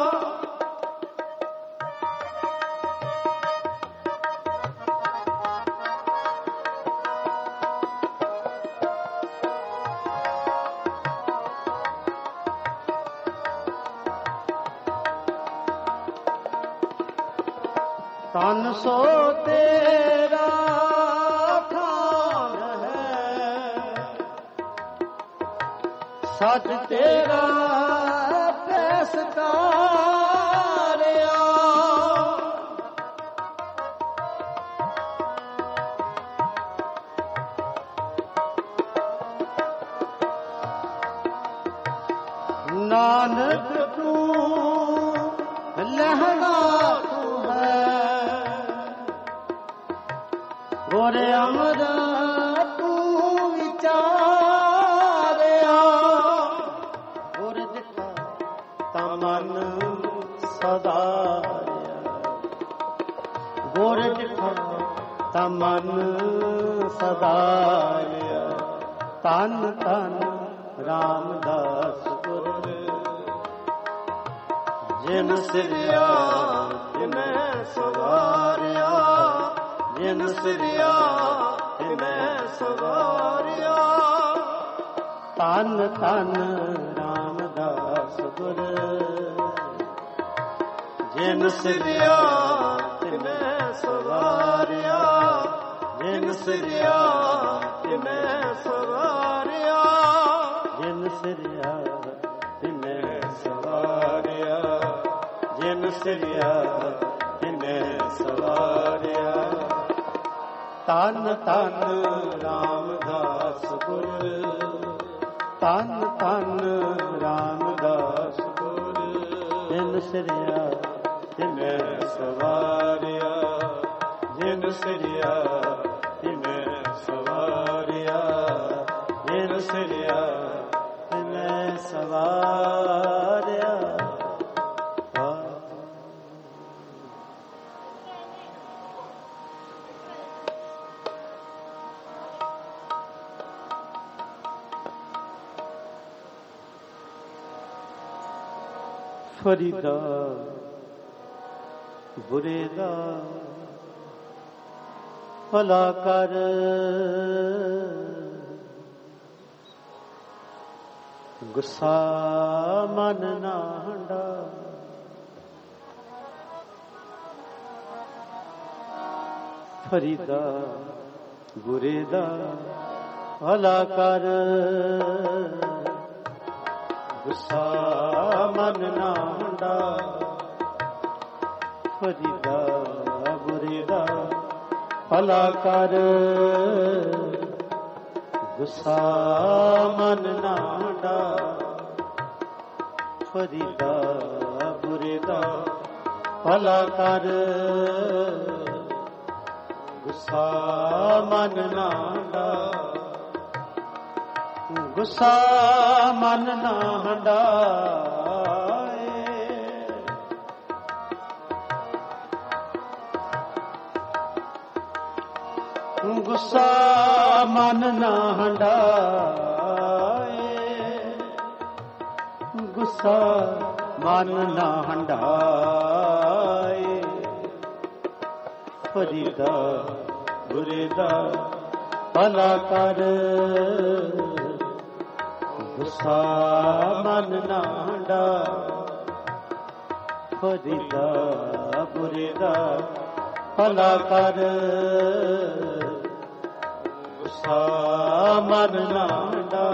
ਤਨ ਸੋ ਤੇਰਾ ਖਾਨ ਹੈ, ਸੱਚ ਤੇਰਾ ਪੈਸਕਾਰਿਆ। ਨਾਨਕ ਤੂੰ ਲਹਿਣਾ ਤੂੰ ਹੈ, ਗੁਰ ਅਮਰ ਤੂੰ ਵਿਚਾਰਿਆ। ਗੁਰ ਦਿੱਤਾ ਤਾਂ ਮਨ ਸਦਾ ਨਾ ਮਨ ਸਦਾਰਿਆ। ਧੰਨ ਧੰਨ ਰਾਮਦਾਸ ਗੁਰ ਜਿਨ ਸਿਰਿਆ ਤਿਨੈ ਸਵਾਰਿਆ। ਜਿਨ ਸਿਰਿਆ ਤਿਨੈ ਸਵਾਰਿਆ। ਧੰਨ ਧੰਨ ਰਾਮਦਾਸ ਗੁਰ ਜਿਨ ਸਿਰਿਆ ਤਿਨੈ ਸਵਾਰਿਆ। ਜਿਨ ਸਿਰਿਆ ਤਿਨੈ ਸਵਾਰਿਆ। ਜਿਨ ਸਿਰਿਆ ਤਿਨੈ ਸਵਾਰਿਆ। ਜਿਨ ਸਿਰਿਆ ਤਿਨੈ ਸਵਾਰਿਆ। ਧੰਨ ਧੰਨ ਰਾਮਦਾਸ ਗੁਰ ਧੰਨ ਧੰਨ ਰਾਮਦਾਸ ਗੁਰ ਜਿਨ ਸਿਰਿਆ ਤਿਨੈ ਸਵਾਰਿਆ। ਜਿਨ ਸਿਰਿਆ ਤਿਨੈ ਸਵਾਰਿਆ। ਜਿਨ ਸਿਰਿਆ ਤਿਨੈ ਸਵਾਰਿਆ। ਫਰੀਦਾ ਬੁਰੇ ਦਾ ਭਲਾ ਕਰ। ਗੁੱਸਾ ਮਨ ਨਾ ਹੰਡਾ। ਫਰੀਦਾ ਬੁਰੇ ਦਾ ਭਲਾ ਕਰ। ਗੁੱਸਾ ਮਨ ਨਾ ਹੰਡਾ। ਫਰੀਦਾ ਬੁਰੇ ਦਾ ਭਲਾ ਕਰ। ਗੁੱਸਾ ਮਨ ਨਾ ਹੰਡਾ। ਫਰੀਦਾ ਬੁਰੇ ਦਾ ਭਲਾ ਕਰ। ਗੁੱਸਾ ਮਨ ਨਾ ਹੰਡਾ। ਗੁੱਸਾ ਮਨ ਨਾ ਹੰਡਾਏ। ਗੁੱਸਾ ਮਨ ਨਾ ਹੰਡਾਏ। ਗੁੱਸਾ ਮਨ ਨਾ ਹੰਡਾਏ। ਫਰੀਦਾ ਬੁਰੇ ਦਾ ਭਲਾ ਕਰ। ਗੁੱਸਾ ਮਨ ਨਾ ਹੰਡਾ। ਫਰੀਦਾ ਬੁਰੇ ਦਾ ਭਲਾ ਕਰ। ਗੁੱਸਾ ਮਨ ਨਾ ਹੰਡਾ।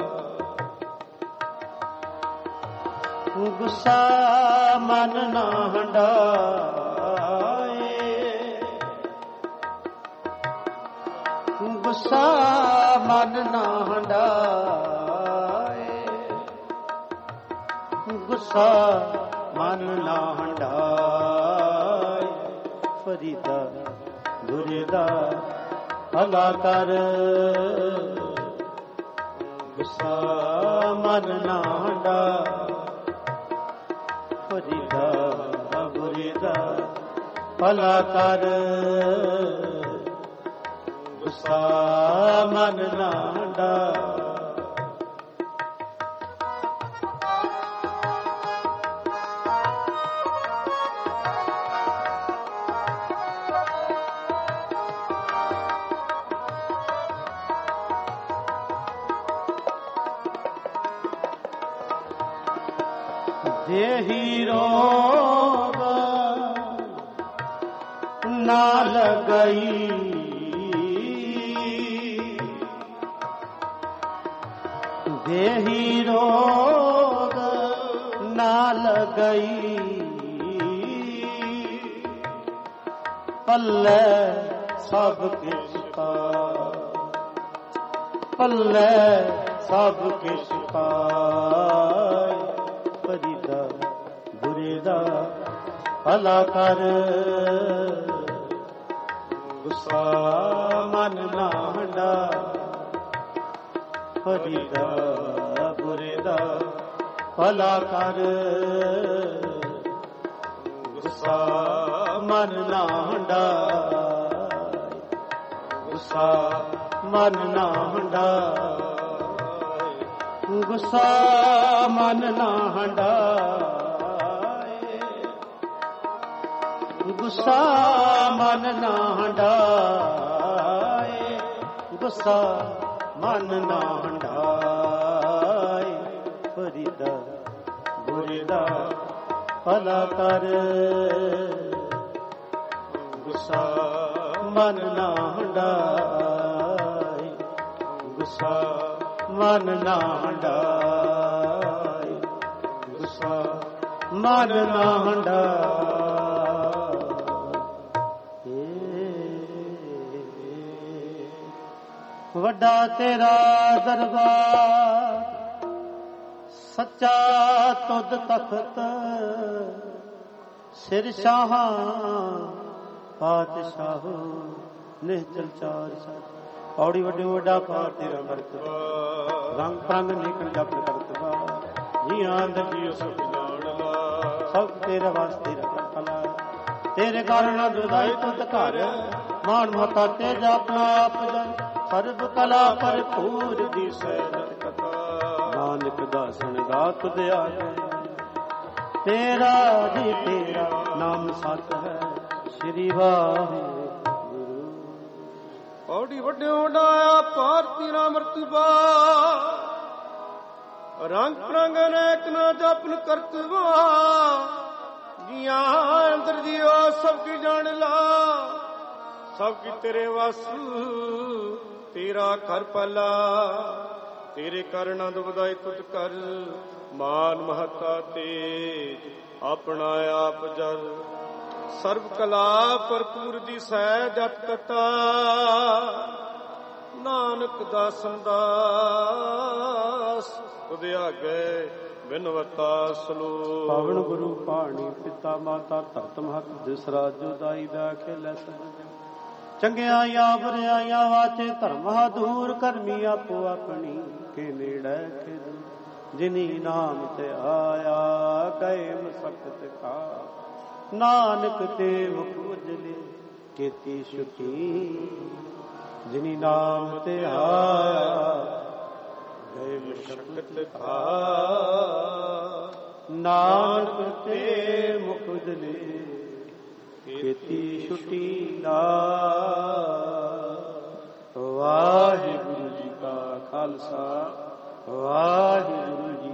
ਗੁੱਸਾ ਮਨ ਨਾ ਹੰਡਾਏ। ਗੁੱਸਾ ਮਨ ਨਾ ਹੰਡਾਏ। ਗੁੱਸਾ ਮਨ ਨਾ ਹੰਡਾਏ। ਫਰੀਦਾ ਬੁਰੇ ਦਾ ਭਲਾ ਕਰ। ਗੁੱਸਾ ਮਨ ਨਾ ਹੰਡਾ। ਫਰੀਦਾ ਬੁਰੇ ਦਾ ਭਲਾ ਕਰ। ਗੁੱਸਾ ਮਨ ਨਾ ਹੰਡਾ। ਦੇਹੀ ਰੋਗ ਨਾ ਲਗਈ। ਦੇਹੀ ਰੋਗ ਨਾ ਲਗਈ। ਪੱਲੇ ਸਭ ਕਿਛ ਕਾ। ਪੱਲੇ ਸਭ ਕਿਛ ਪਾਏ। ਫਰੀਦਾ ਬੁਰੇ ਦਾ ਭਲਾ ਕਰ। ਗੁੱਸਾ ਮਨ ਨਾ ਹੰਡਾ। ਫਰੀਦਾ ਬੁਰੇ ਦਾ ਭਲਾ ਕਰ। ਗੁੱਸਾ ਮਨ ਨਾ ਹੰਡਾ। ਗੁੱਸਾ ਮਨ ਨਾ ਹੰਢਾਏ, ਗੁੱਸਾ ਮਨ ਨਾ ਹੰਢਾਏ, ਗੁੱਸਾ ਮਨ ਨਾ ਹੰਢਾਏ, ਗੁੱਸਾ ਮਨ ਨਾ ਹੰਢਾਏ। ਫਰੀਦਾ ਗੁਰਦਾ ਭਲਾ ਕਰ, ਗੁੱਸਾ ਮਨ ਨਾ ਹੰਢਾਏ, ਗੁੱਸਾ ਮਨ ਨਾ ਹੰਢਾਏ, ਗੁੱਸਾ ਮਨ ਨਾ ਹੰਢਾਏ। ਵੱਡਾ ਤੇਰਾ ਦਰਬਾਰ ਸੱਚਾ ਤੁਧ ਤਖਤ, ਸਿਰ ਸ਼ਾਹਾਂ ਪਾਤਸ਼ਾਹ ਨਿਹਚਲ ਚਾਰ ਸਾਥ। ਔੜੀ ਵੱਡੇ ਵੱਡਾ ਪਾਰ ਤੇਰਾ ਮਰਤਬਾ, ਰੰਗ ਪ੍ਰੰਗ ਨਿਕਲ ਜਪ ਕਰਤਬਾ। ਜੀ ਆਂਦ ਜੀਓ ਸਭ ਜਾਣ ਲਾ, ਸਭ ਤੇਰੇ ਵਾਸਤੇ ਰਖਲਾ। ਤੇਰੇ ਕਾਰਨ ਦੁਦਾਈ ਤੁਧ ਘਰ, ਮਾਨ ਮਹਤਾ ਤੇਜ ਆਪਣਾ ਆਪ ਜਨ। ਸਰਬ ਕਲਾ ਭਰਪੂਰ ਦੀ ਸਹਿਜਤ ਕਥਾ, ਨਾਨਕ ਦਾਸਨ ਗਾ ਤੁਧ ਆਗੇ। ਤੇਰਾ ਜੀ ਤੇਰਾ ਨਾਮ ਸਤ ਹੈ, ਸ਼੍ਰੀ ਵਾਹਿਗੁਰੂ। ਔੜੀ ਵੱਡਿਓ ਡਾਇਆ ਭਾਰਤੀ ਰਾਮ ਰਤਬਾ, ਰੰਗ ਪ੍ਰੰਗ ਅਨੇਕ ਨਾ ਜਪਨ ਕਰਤਵਾ। ਜੀਆਂ ਅੰਦਰ ਜੀਓ ਸਭ ਕੀ ਜਾਣ ਲਾ, ਸਭ ਕੀ ਤੇਰੇ ਵਸ ਤੇਰਾ ਘਰ ਪਾਲਾ। ਤੇਰੇ ਕਾਰਨ ਆਨੰਦ ਵਧਾਈ ਤੁਧ ਕਰ, ਮਾਨ ਮਹਤਾ ਤੇਜ ਆਪਣਾ ਆਪ ਜਲ। ਸਰਬ ਕਲਾ ਭਰਪੂਰ ਦੀ ਸਹਿ ਜਤ ਕਥਾ, ਨਾਨਕ ਦਾਸਨ ਦਾਸ ਤੁਧ ਆਗੇ ਬਿਨਵਤਾ ਸਲੋਕ। ਪਾਵਨ ਗੁਰੂ ਪਾਣੀ ਪਿਤਾ ਮਾਤਾ ਧਰਤ ਮਹਤ, ਜਿਸ ਰਾਜ ਜੁਦਾਈ ਦਾ ਖੇਲੇ ਸਭ। ਚੰਗਿਆ ਜਾਂ ਬੁਰਿਆਈਆਂ ਵਾਚੇ ਧਰਮ ਦੂਰ, ਕਰਮੀ ਆਪੋ ਆਪਣੀ ਕੇ ਨੇੜੇ ਖਿਦ। ਜਿਨੀ ਨਾਮ ਤੇ ਆਇਆ ਗਏ ਮਸਕਤ ਕਾ, ਨਾਨਕ ਤੇ ਮੁਖ ਉਜਲੇ ਕੀਤੀ ਛੁਟੀ। ਜਿਨੀ ਨਾਮ ਤੇ ਆਇਆ ਗਏ ਮਸਕਤ ਕਾ, ਨਾਨਕ ਤੇ ਮੁਖ ਉਜਲੇ ਕੀਤੀ ਛੁਟੀ। ਨਾ ਵਾਹਿਗੁਰੂ ਜੀ ਕਾ ਖਾਲਸਾ, ਵਾਹਿਗੁਰੂ ਜੀ